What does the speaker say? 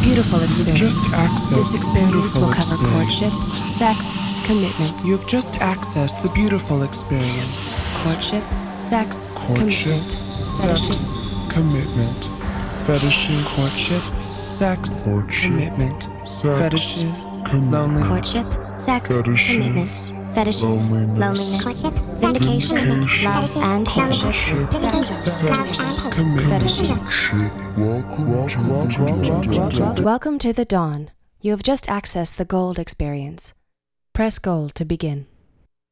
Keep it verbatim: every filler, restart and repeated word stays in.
Beautiful experience. Just access This experience beautiful will cover experience. courtship, sex, commitment. You have just accessed the beautiful experience. Courtship, sex, Courtship, commitment. sex, Fetishes. commitment. Fetishes, courtship, sex, Courtship, commitment. sex, Fetishes, commitment. loneliness. Courtship, sex, Fetishes, commitment. Fetishes, loneliness. loneliness, Courtship, sex, vindication, commitment. love, Fetishes, and hatred. loneliness, vindication, Sex, love, and hate. commitment. Fetishes. Welcome, welcome, welcome. Welcome to the dawn. You have just accessed the gold experience. Press gold to begin.